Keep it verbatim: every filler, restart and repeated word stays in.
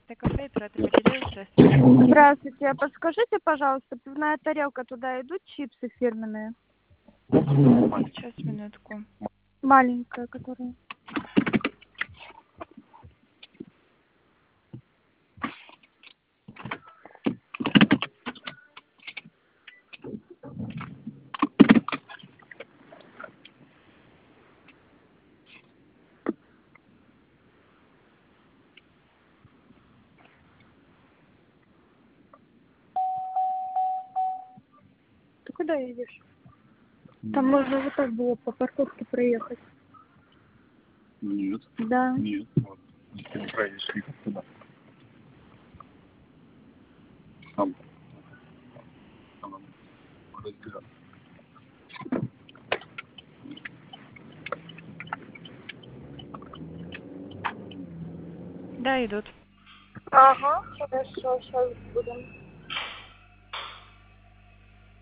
Пятое кафе, оператор Батилеев, здравствуйте. Здравствуйте. А подскажите, пожалуйста, пивная тарелка, туда идут чипсы фирменные? Сейчас, минутку. Маленькая, которая. Ты куда едешь? Там можно вот так было по парковке проехать. Нет. Да. Нет. Вот. Ты проедешь как туда. Там. Там. Разбираться. Да, идут. Ага, хорошо, сейчас будем.